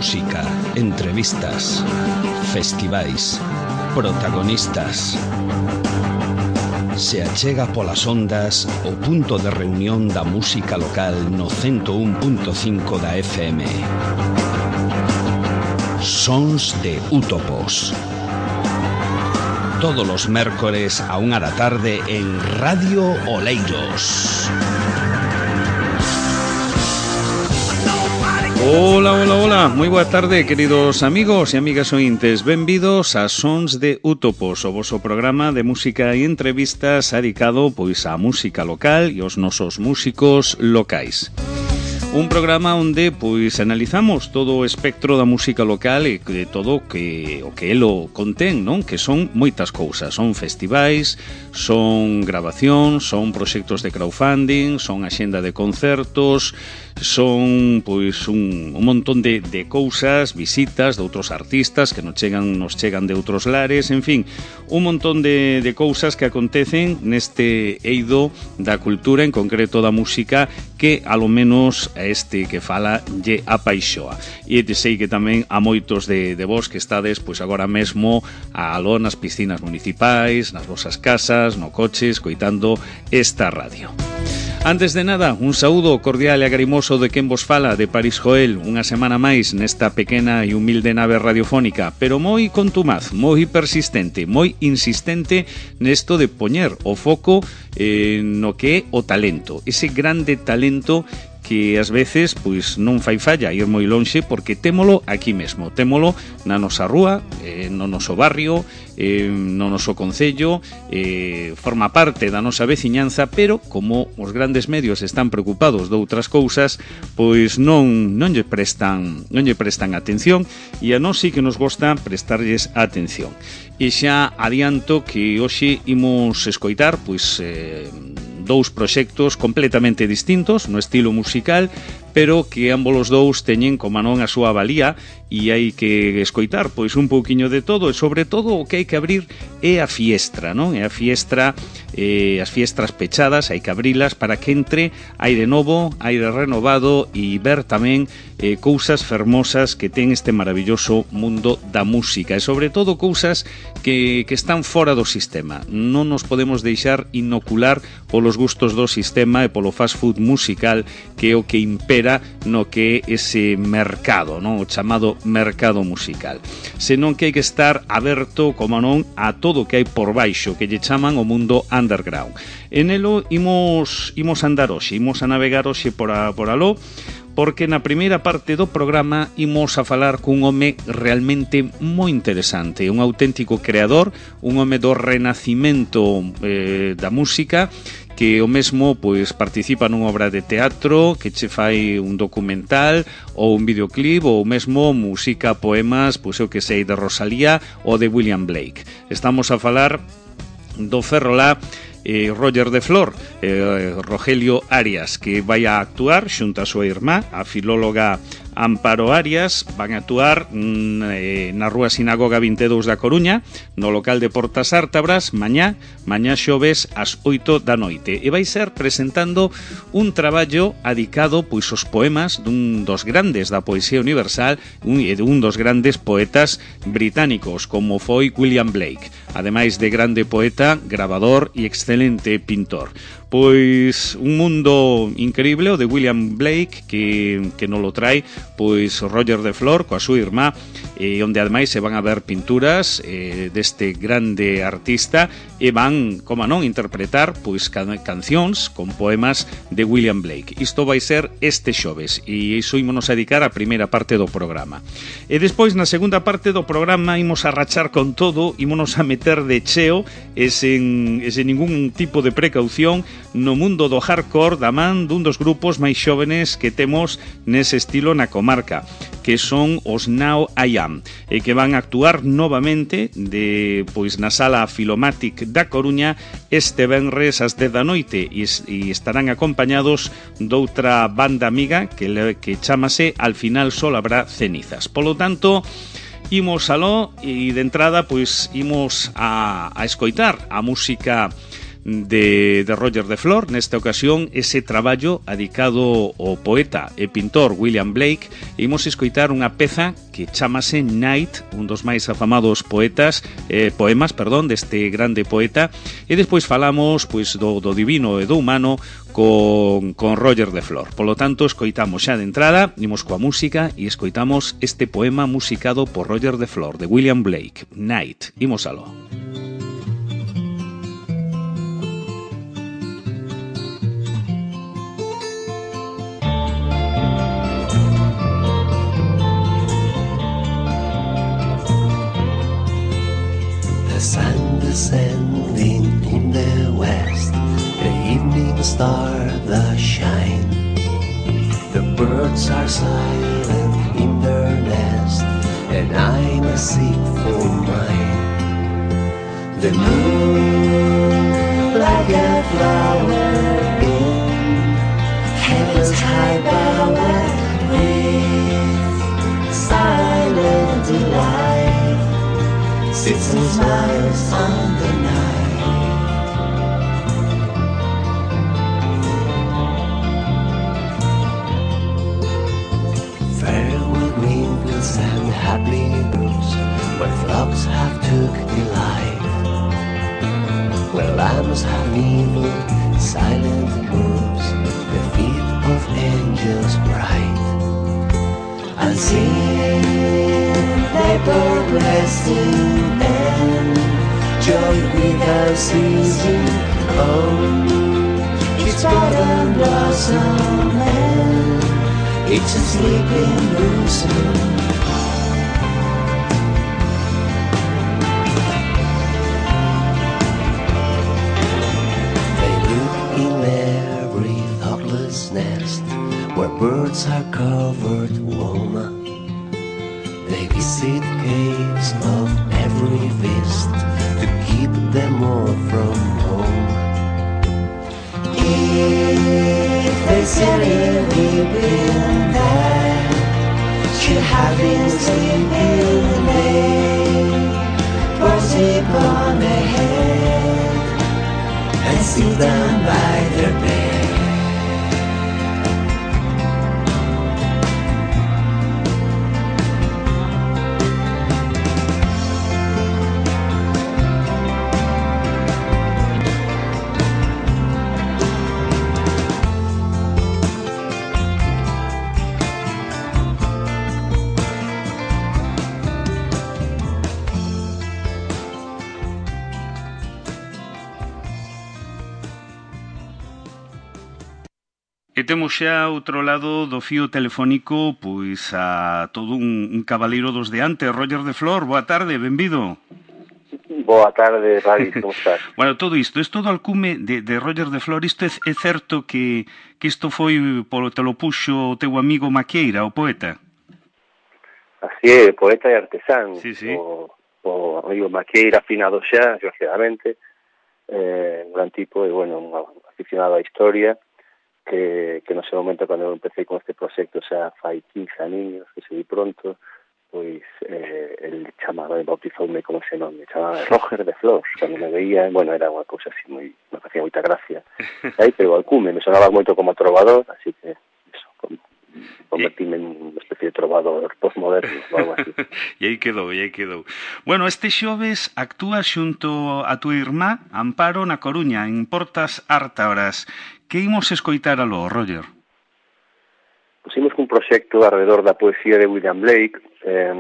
Música, entrevistas, festivais, protagonistas. Se achega polas ondas o punto de reunión da música local no 101.5 da FM. Sons de Útopos. Todos los mércores a 1 da tarde en Radio Oleiros. Hola, moi boa tarde, queridos amigos e amigas ointes. Benvidos a Sons de Útopos, o voso programa de música e entrevistas dedicado pois á música local e aos nosos músicos locais. Un programa onde pois analizamos todo o espectro da música local e de todo o que elo contén, non? Que son moitas cousas, son festivais, son grabacións, son proxectos de crowdfunding, son axenda de concertos, son pois un montón de cousas, visitas de outros artistas que nos chegan de outros lares, en fin, un montón de cousas que acontecen neste eido da cultura, en concreto da música, que alo menos a este que fala lle apaixoa. E sei que tamén a moitos de vos que estades pois agora mesmo aló nas piscinas municipais, nas vosas casas, no coche, escoitando esta radio. Antes de nada, un saúdo cordial e agarimoso de quen vos fala, de París Joel, unha semana máis nesta pequena e humilde nave radiofónica, pero moi contumaz, moi persistente, moi insistente nesto de poñer o foco no que é o talento, ese grande talento que ás veces pois non fai falla ir moi lonxe, porque témolo aquí mesmo, témolo na nosa rúa, no noso barrio, no noso concello, forma parte da nosa veciñanza, pero como os grandes medios están preocupados de outras cousas, pois non lle prestan atención, e a nós sí que nos gosta prestarlles atención. E xa adianto que hoxe imos escoitar pois dous proxectos completamente distintos no estilo musical, pero que ambos os dous teñen como non a súa valía, e hai que escoitar pois un pouquiño de todo, e sobre todo o que hai que abrir é a fiestra, non? É a fiestra, as fiestras pechadas, hai que abrilas para que entre aire novo, aire renovado, e ver tamén cousas fermosas que ten este maravilloso mundo da música, e sobre todo cousas que están fora do sistema. Non nos podemos deixar inocular polos gustos do sistema e polo fast food musical, que é o que impera no que é ese mercado, non? O chamado mercado musical. Senón que hai que estar aberto, como non, a todo o que hai por baixo, que lle chaman o mundo underground. En elo imos andar hoxe, imos a navegar hoxe por aló, porque na primeira parte do programa imos a falar cun home realmente moi interesante, un auténtico creador, un home do renacimento da música, que o mesmo pois participa nunha obra de teatro, que che fai un documental ou un videoclip, ou mesmo música, poemas, pois eu que sei, de Rosalía ou de William Blake. Estamos a falar do ferrolá Roger de Flor, Rogelio Arias, que vai a actuar xunto a súa irmá, a filóloga Amparo Arias. Van a actuar na Rúa Sinagoga 22 da Coruña, no local de Portas Ártabras, mañá xoves ás 8 da noite, e vai ser presentando un traballo adicado pois aos poemas dun dos grandes da poesía universal e dun dos grandes poetas británicos, como foi William Blake, ademais de grande poeta, grabador e excelente pintor. Pois un mundo increíble o de William Blake, que nos lo trae pois Roger de Flor coa súa irmá, onde ademais se van a ver pinturas deste grande artista, e van, como non, interpretar pois cancións con poemas de William Blake. Isto vai ser este xoves, e iso ímonos a dedicar a primeira parte do programa. E despois, na segunda parte do programa, imos a rachar con todo, ímonos a meter de cheo e sen ningún tipo de precaución no mundo do hardcore, da man dun dos grupos máis xóvenes que temos nese estilo na comarca, que son os Now I Am, e que van a actuar novamente pois na Sala Filomatic da Coruña este venres ás 10 da noite, e estarán acompañados doutra banda amiga que chamase Al final só habrá cenizas. Polo tanto, imos aló, e de entrada pois imos a escoitar a música de Roger de Flor, nesta ocasión ese traballo adicado ao poeta e pintor William Blake. Imos escoitar unha peza que chamase Night, un dos máis afamados poemas deste grande poeta, e despois falamos pois do divino e do humano con Roger de Flor. Polo tanto, escoitamos xa de entrada, imos coa música e escoitamos este poema musicado por Roger de Flor, de William Blake, Night. Imos aló. The sun descending in the west, the evening star does shine. The birds are silent in their nest, and I'm asleep for mine. The moon, like a flower in heaven's high bower, with silent delight, sits and smiles on the night. Farewell green fields and happy groves, where flocks have took delight, where lambs have nibbled silent moves, the feet of angels bright. Unseen they pour blessing and joy without ceasing. Oh, each bud blossom and each sleeping bosom. They look in every thoughtless nest where birds are covered warm. They visit caves of every fist to keep them all from home. If they sail in weeping that she have been sleeping, they worship on their head and sit down by their bed. E temos xa outro lado do fío telefónico pois a todo un cabaleiro dos de antes, Roger de Flor. Boa tarde, benvido. Boa tarde, Radi, como estás? Bueno, todo isto do alcume de Roger de Flor, isto é certo que isto foi te lo puxo o teu amigo Maqueira, o poeta? Así é, poeta e artesán. Sí, sí. O amigo Maqueira, afinado xa, desgraciadamente, un gran tipo e, bueno, un aficionado á historia, que no ese momento, cando eu empecé con este proxecto, xa fai 15 aninhos, que se di pronto, pois el chamaba, bautizoume como ese nome, chamaba Roger de Flor. Cando me veía, bueno, era unha cousa así moi, me facía moita gracia. E aí pegou al cume, me sonaba moito como trovador, así que eso, convertíme en unha especie de trovador postmoderno ou algo así. E aí quedou. Bueno, este xoves actúa xunto a túa irmá Amparo na Coruña, en Portas Ártabras. Que imos escoitar aló, Roger? Pusimos un proxecto alrededor da poesía de William Blake. É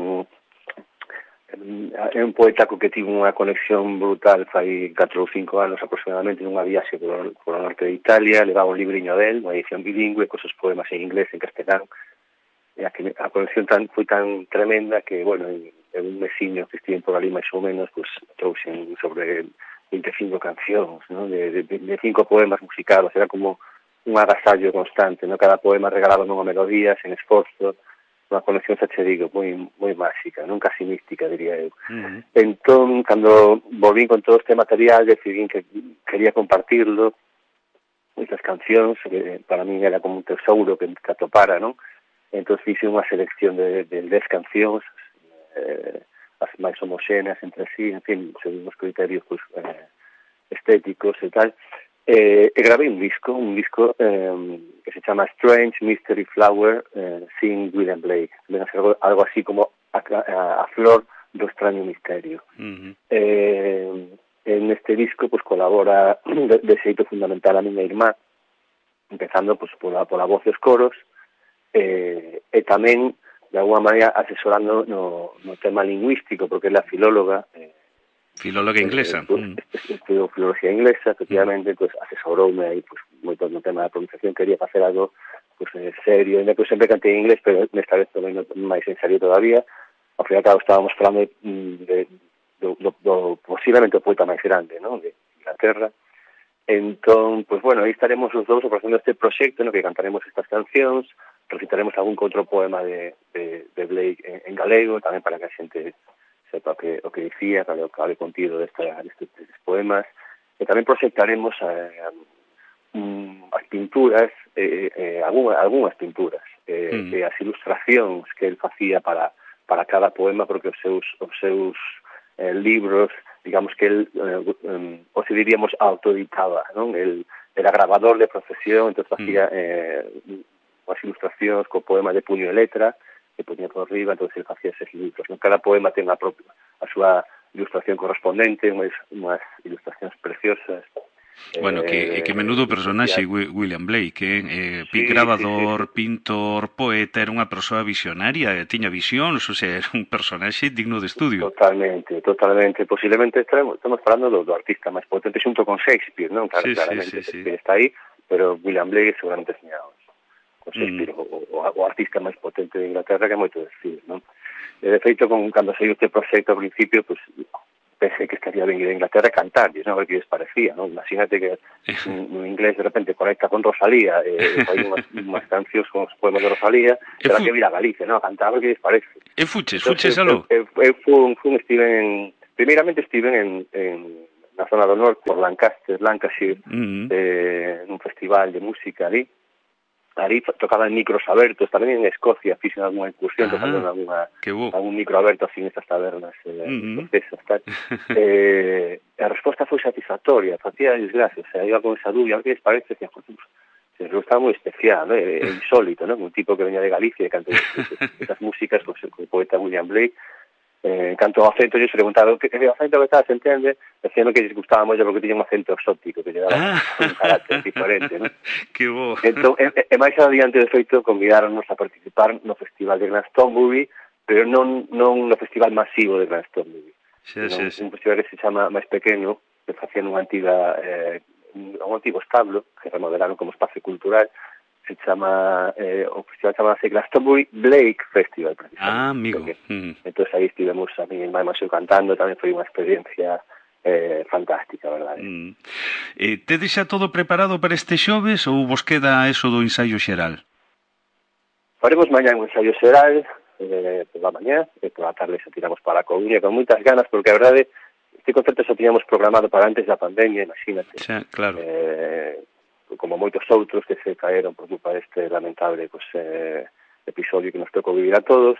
un poeta co que tive unha conexión brutal fai 4 ou 5 anos aproximadamente nunha viaxe por o norte de Italia. Levaba un libriño del, unha edición bilingüe, con seus poemas en inglés, en castelán. E a conexión foi tan tremenda que, bueno, en un mesiño que estive por ali máis ou menos, pues, trouxen sobre 25 cancións, ¿no? de 5 poemas musicados. Era como un agasallo constante, ¿no? Cada poema regalaba unha melodía, sen esforzo, unha conexión, xa che digo, moi máxica, non casi mística, diría eu. Entón, cando volvín con todo este material, decidín que quería compartirlo, estas cancións, que para mí era como un tesouro que atopara, non? Entón, fixe unha selección de 10 cancións, as máis homoxéneas entre sí, en fin, seguimos criterios, pues, estéticos e tal, e gravei un disco que se chama Strange Mystery Flower sin William Blake. Ven a ser algo así como a flor do extraño misterio. En este disco pues colabora de xeito fundamental a miña irmá, empezando pues pola voz e os coros, e tamén de alguma maneira asesorando no tema lingüístico, porque ela é filóloga, filóloga inglesa. Estudiou filología inglesa, efectivamente, pues asesoroume aí pues moito no tema da pronunciación, quería facer algo pues serio, ainda que eu sempre cantei en inglés, pero nesta vez tomei máis en serio todavía. Ao final, claro, estábamos falando do posiblemente o poeta máis grande, ¿no?, de Inglaterra. Entón, pues bueno, aí estaremos os dous ofrecendo este proxecto, no que cantaremos estas cancións, recitaremos algún que outro poema de Blake en galego, tamén para que a xente sepa o que dicía, cal é o contido destes poemas, e tamén proxectaremos as pinturas, algunhas pinturas, e as ilustracións que el facía para cada poema, porque os seus libros, digamos que el, o se diríamos, autoeditaba, non? El era grabador de profesión, entón facía as ilustracións co poema de puño e letra, que ponía por riba, entón ele facía eses libros, non? Cada poema ten a súa ilustración correspondente, unhas ilustracións preciosas. Bueno, que menudo personaxe William Blake, grabador, pintor, poeta, era unha persoa visionaria, tiña visións, o sea, era un personaxe digno de estudio. Totalmente. Posiblemente estamos falando do artista máis potente xunto con Shakespeare, non? Claramente Shakespeare está aí, pero William Blake seguramente seña con Shakespeare o artista máis potente de Inglaterra, que é moito decir, non? De feito, cando saiu este proxecto ao principio, pues pensei que estaría ben ir a Inglaterra a cantarles, non? A ver que les parecía, non? Imagínate que un inglés de repente conecta con Rosalía, hai unhas cancións con os poemas de Rosalía, pero que vir a Galicia, non? A cantar, a ver que les parece. E fuches aló? Eu primeiramente estiven na zona do norte, por Lancashire, nun festival de música ali tocaban micros abertos, tamén en Escocia fixen algunha incursión, tocando algún micro aberto así nestas tabernas escocesas, tal. A resposta foi satisfactoria, facía desgracias, iba con esa dúbia, a ver que les parece, que se estaba moi especial, ¿no? Insólito, ¿no? Un tipo que venía de Galicia e cantó esas músicas con o poeta William Blake. En canto ao acento, yo se preguntaba que acento que estaba, se entende, decían que les gustaba moito porque tiña un acento exótico que lle daba un carácter diferente, ¿no? Que bo. Entón, e máis adiante, de feito, convidáronos a participar no festival de Glastonbury, pero non no festival masivo de Glastonbury. Un festival que se chama máis pequeno, que facían un antigo establo, que remodelaron como espacio cultural, se chama o festival chamase Glastonbury Blake Festival, precisamente. Amigo. Entón aí estivemos a mí e máis eu cantando, tamén foi unha experiencia fantástica, verdade. Tedes xa todo preparado para este xoves ou vos queda eso do ensaio xeral? Faremos mañá un ensaio xeral pola mañá, e pola tarde xa tiramos para a Coruña con moitas ganas, porque a verdade este concerto xa tiñamos programado para antes da pandemia, imagínate. Xa, claro. Como moitos outros que se caeron por culpa deste lamentable episodio que nos tocou vivir a todos,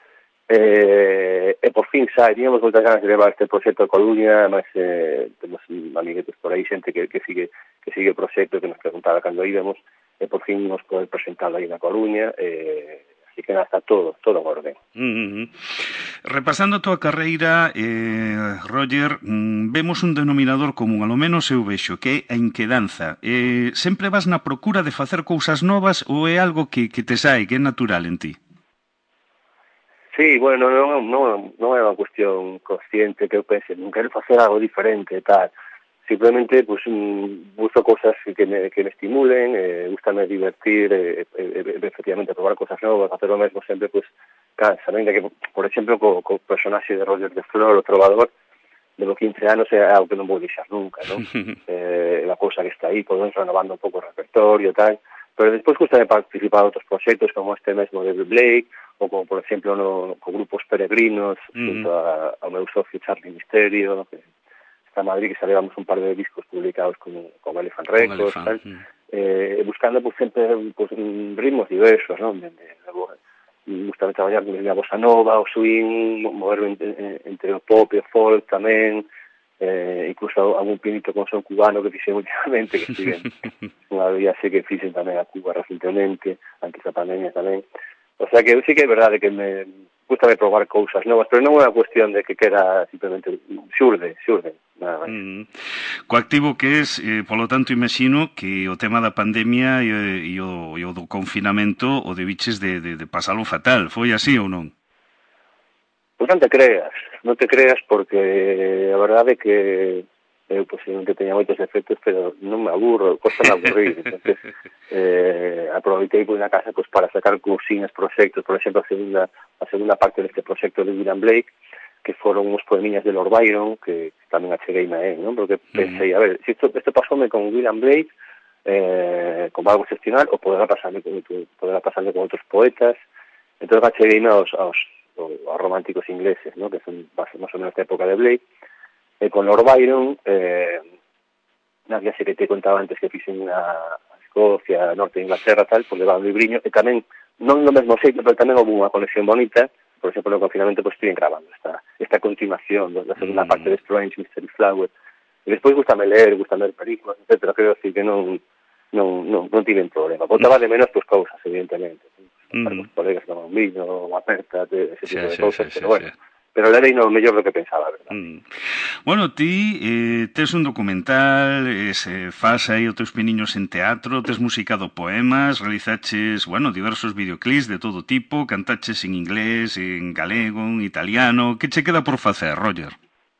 e por fin xa teníamos moitas ganas de levar este proxecto a Coruña, además temos amiguetes por aí, xente que sigue o proxecto, que nos preguntaba cando íbamos, e por fin nos poder presentar aí na Coruña, así que está todo en orden. Repasando a túa carreira, Roger, vemos un denominador común, alo menos eu vexo, que é a inquedanza. Sempre vas na procura de facer cousas novas ou é algo que te sai, que é natural en ti? Sí, bueno, non é unha cuestión consciente que eu pense, non quero facer algo diferente e tal. Simplemente, pues, busco cosas que me estimulen, gustame divertir, efectivamente, probar cosas novas, hacer o mesmo sempre, pues, cansa, ¿no? Que, por exemplo, co personaxe de Roger de Flor, o trovador, levo 15 anos, é algo que non vou deixar nunca, ¿no? É unha cousa que está aí, podemos renovando un pouco o repertorio, tal, pero despois gustame participar en outros proxectos como este mesmo de Blake, ou como, por exemplo, con grupos peregrinos, junto ao meu socio Charlie Misterio, que a Madrid, que salíamos un par de discos publicados con Elephant Records, tal, buscando pues, sempre pues, ritmos diversos, ¿no? Gustame traballar con a bossa nova, o swing, moverme entre o pop e o folk tamén, incluso algún pinito con son cubano que fixen últimamente, que siguen unha viaxe que fixen tamén a Cuba recentemente, antes da pandemia tamén. O sea que sí que é verdade que me gusta probar cousas novas, pero non é unha cuestión de que queda simplemente xurde, nada máis. Co activo que es, polo tanto, imagino que o tema da pandemia e o do confinamento o debiches de pasalo fatal, foi así ou non? Pois non te creas porque a verdade é que eu posiblemente teña moitos efectos, pero non me aburro, costa me aburrir. Entonces, aproveitei por na casa pues, para sacar cousinas, proxectos, por exemplo, a segunda parte deste proxecto de William Blake, que foron uns poemiñas de Lord Byron, que tamén acheguei a él, non? Porque pensei, a ver, si isto pasoume con William Blake, como algo excepcional, ou poderá pasarme con outros poetas. Entón, acheguei aos románticos ingleses, ¿no? Que son máis ou menos da época de Blake, e con Lord Byron, na viaxe que te contaba antes que fixen a Escocia, a norte de Inglaterra, tal, pues levaba un libriño, e tamén, non no mesmo xeito, pero tamén houve unha conexión bonita. Por exemplo, no confinamento, pues estoy grabando esta continuación da segunda parte de Strange Mystery Flower. E despois gustame ler películas, etcétera. Creo decir que non tiven problema. Botaba de menos, pues, cousas, evidentemente. Para os colegas tomar un vino, unha aperta, ese tipo de cousas, pero bueno. Pero levei no mellor do que pensaba, verdade. Bueno, ti tes un documental, fas aí os teus piniños en teatro, tes musicado poemas, realizaches, bueno, diversos videoclips de todo tipo, cantaches en inglés, en galego, en italiano. Que che queda por facer, Roger?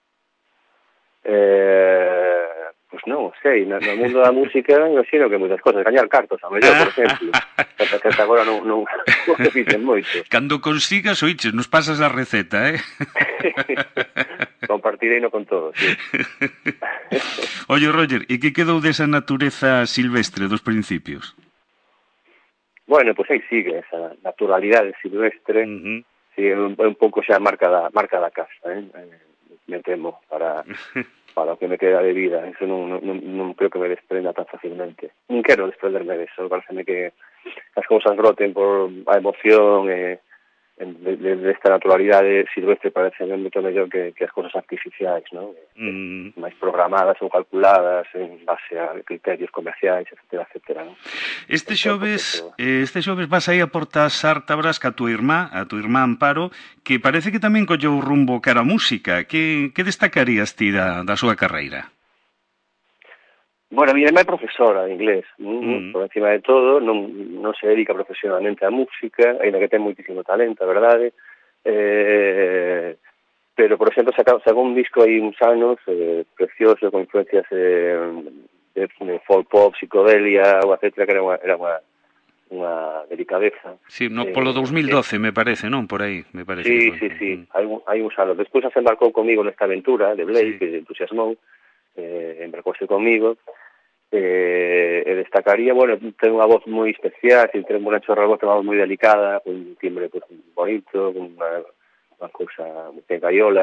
Pois non sei, no mundo da música non sei que moitas cosas, gañar cartos, a mellor, por exemplo. Que ata agora non se fixen moito. Cando consigas, oiches, nos pasas a receta, Compartirei no con todos, sí. Oye, Roger, e que quedou desa natureza silvestre dos principios? Bueno, pois aí sigue esa naturalidade silvestre, sigue un pouco xa marca da casa, me temo, para o que me queda de vida. Eso non creo que me desprenda tan facilmente. Non quero desprenderme de eso. Pareceme que as cousas broten por a emoción de esta naturalidade silvestre, parece moito mellor que as cousas artificiais, non? Máis programadas ou calculadas en base a criterios comerciais, etcétera, non? Este xoves vas aí a Portas Ártabras ca tua irmá Amparo, que parece que tamén colleu rumbo cara a música. Que destacarías ti da súa carreira? Bueno, a mi irmá é profesora de inglés, por encima de todo, non se dedica profesionalmente á música, ainda que ten moitísimo talento, a verdade, pero, por exemplo, sacou un disco aí uns anos precioso, con influencias de folk pop, psicodelia, ou etcétera, que era unha delicadeza. Sí, polo 2012, me parece, non? Por aí, me parece. Sí, hai uns anos. Despois se embarcou comigo nesta aventura de Blake, que entusiasmou, embarcouse comigo, e destacaría, bueno, ten unha voz moi especial, ten unha chorra de voz, ten unha voz moi delicada, un timbre pues, bonito, unha cousa moi gaiola,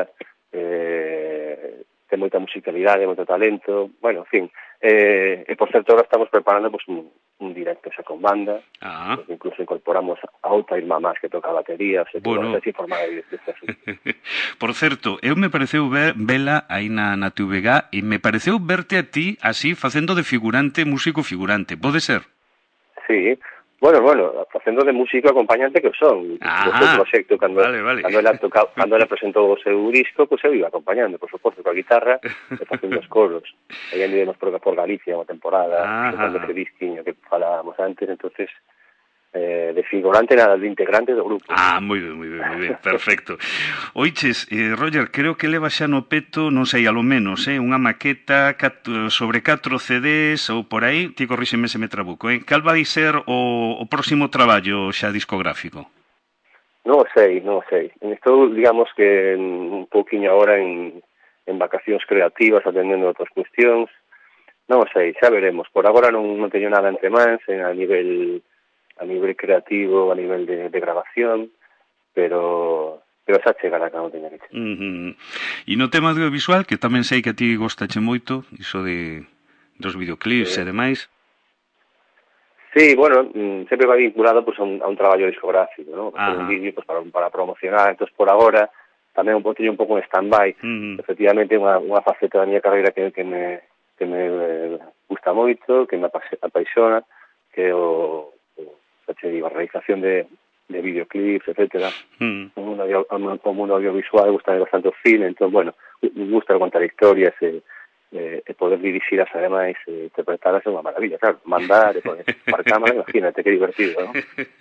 ten moita musicalidade, moito talento, bueno, en fin, e por certo, ahora estamos preparando pues, un directo xa con banda, pues, incluso incorporamos a outra irmá máis que toca a batería, o sea, bueno. Que informar deste asunto. Por certo, eu me pareceu vela aí na TVG e me pareceu verte a ti así facendo de figurante, músico figurante, pode ser? Sí, bueno, facendo de músico acompañante que son do seu proxecto, cando ela presentou o seu disco, pues eu iba acompañando, por suposto, coa guitarra e facendo os coros. Aí andivemos por Galicia unha temporada, cando ese disquiño que falábamos antes, entonces de figurante nada, de integrante do grupo. Moi ben, perfecto. Oiches, Roger, creo que leva xa no peto, non sei, a lo menos, unha maqueta sobre 4 CDs ou por aí, ti corríxeme se me trabuco, cal vai ser o próximo traballo xa discográfico? Non sei. Estou, digamos que un pouquiño agora en vacacións creativas, atendendo outras cuestións. Non sei, xa veremos. Por agora non teño nada entre mans, a nivel creativo, a nivel de grabación, pero xa chegará cando teña que chegar. E no tema audiovisual, que tamén sei que a ti gostache moito, iso dos videoclips e demais. Sí, bueno, sempre vai vinculado pues, a un traballo discográfico, ¿no? Un vídeo pues, para promocionar, entonces por agora tamén teño un pouco en stand-by. Efectivamente, unha faceta da miña carreira que me gusta moito, que me apaixona, que é a realización de videoclips, etcétera. O mundo audiovisual, gusta bastante o cine, entón, bueno, me gusta contar historias e poder dirixir ademais, interpretalas é unha maravilla, claro, mandar e poder par cámara, imagínate, que divertido, ¿no?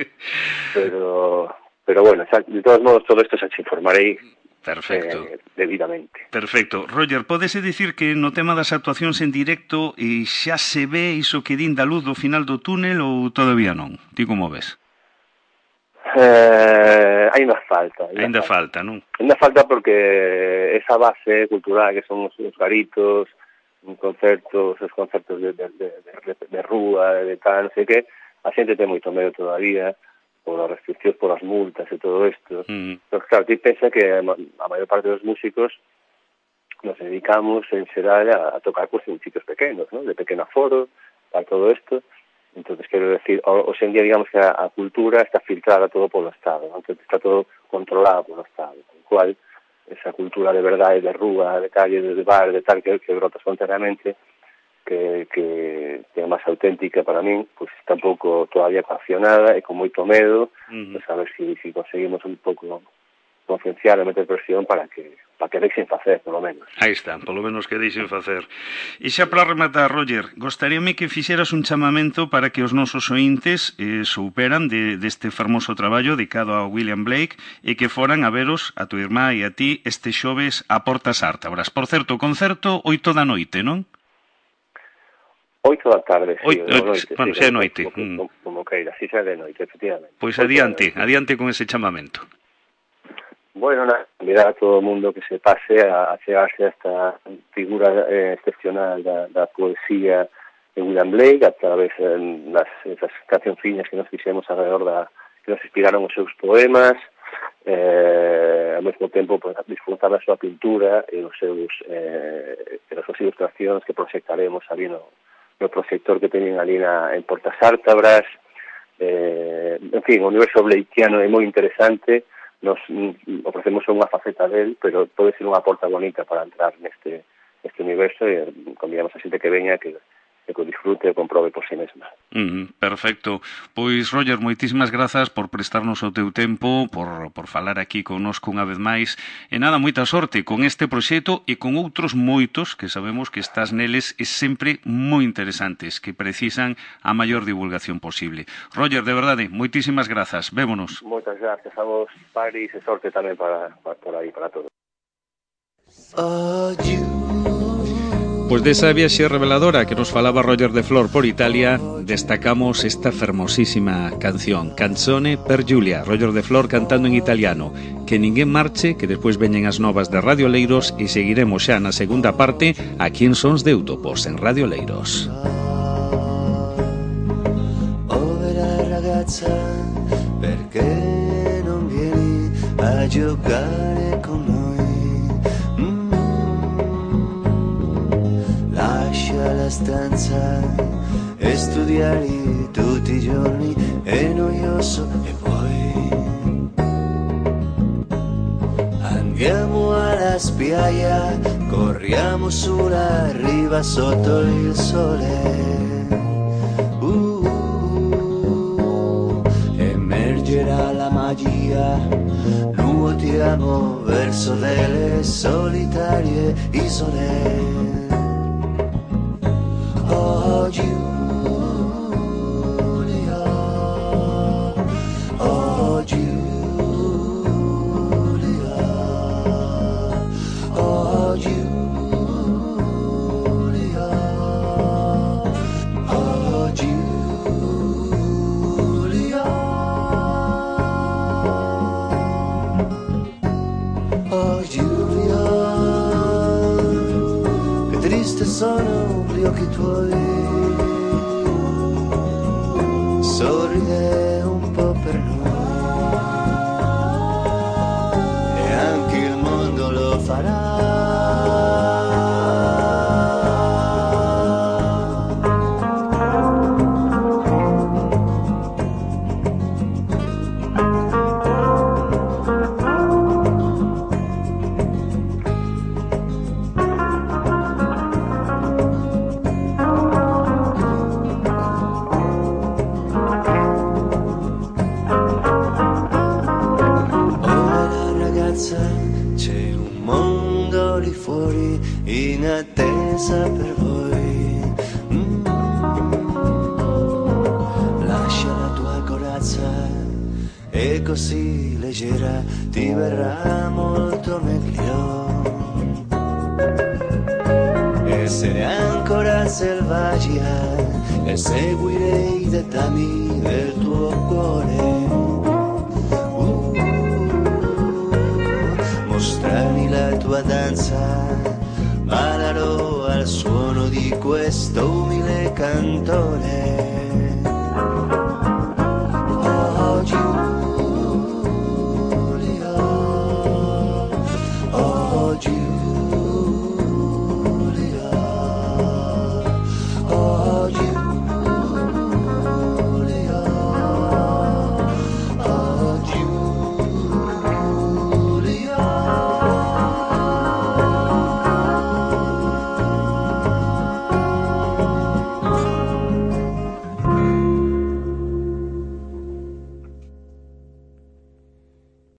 Pero bueno, de todos modos, todo isto xa te informarei. Perfecto. Debidamente. Perfecto. Roger, pódese dicir que no tema das actuacións en directo xa se ve iso que din da luz do final do túnel ou todavía non? Ti como ves? Ainda falta. Ainda falta, non? Ainda falta porque esa base cultural que son os garitos, os concertos de rúa, de tal, non sei que, a xente ten moito medo todavía, por as restriccións, por as multas e todo isto. Pero claro, ti pensa que a maior parte dos músicos nos dedicamos en xeral a tocar pues, en sitios pequenos, ¿no? De pequeno aforo, para todo isto. Entonces, quero decir, hoxe en día, digamos que a cultura está filtrada todo polo Estado, ¿no? Entonces, está todo controlado polo Estado, con lo cual, esa cultura de verdade, de rúa, de calle, de bar, de tal, que brota espontaneamente, que é máis auténtica para min, pues está un pouco todavía coaccionada e con moito medo, pues a ver si conseguimos un pouco concienciar e meter presión para que deixen facer, polo menos. Aí está, polo menos que deixen facer. E xa para rematar, Roger, gostaríame que fixeras un chamamento para que os nosos ointes souperan deste fermoso traballo dedicado a William Blake e que foran a veros, a tu irmá e a ti, este xoves a Portas Ártabras. Por certo, o concerto 8 da noite, non? 8 da tarde, sí. Bueno, xa é noite. Como queira, sí, xa é de noite, efectivamente. Pois adiante con ese chamamento. Bueno, mirar a todo o mundo que se pase a chegarse a esta figura excepcional da poesía de William Blake, a través esas cancionciñas que nos fixemos alrededor que nos inspiraron os seus poemas, ao mesmo tempo pues, disfrutar da súa pintura e as súas ilustracións que proxectaremos ali no proxector que teñen ali en Portas Ártabras. En fin, o universo blakeiano é moi interesante, nos ofrecemos unha faceta del, pero pode ser unha porta bonita para entrar neste universo e convidamos a xente que veña que o disfrute e comprobe por si mesma. Perfecto. Pois, Roger, moitísimas grazas por prestarnos o teu tempo, por falar aquí connosco unha vez máis. E nada, moita sorte con este proxecto e con outros moitos que sabemos que estás neles e sempre moi interesantes, que precisan a maior divulgación posible. Roger, de verdade, moitísimas grazas. Vémonos. Moitas grazas a vos, Paris, e sorte tamén por aí, para todos. Pois desa viaxe reveladora que nos falaba Roger de Flor por Italia, destacamos esta fermosísima canción, Canzone per Giulia, Roger de Flor cantando en italiano. Que ninguén marche, que despois veñen as novas de Radio Leiros e seguiremos xa na segunda parte aquí en Sons de Útopos, en Radio Leiros. Povera ragazza, perché non vieni a giocare con noi? Lascia la stanza e studiare tutti i giorni, è noioso e poi andiamo alla spiaggia, corriamo sulla riva sotto il sole. Emergerà la magia, nuotiamo verso delle solitarie isole. Oh Giulia, oh Giulia, oh Giulia, oh Giulia, oh Giulia, che triste sono gli occhi tuoi, sorride un po' per noi e anche il mondo lo farà. così leggera ti verrà molto meglio. Essere ancora selvaggia e seguire i dettami del tuo cuore. Mostrarmi la tua danza, ballerò al suono di questo umile cantore.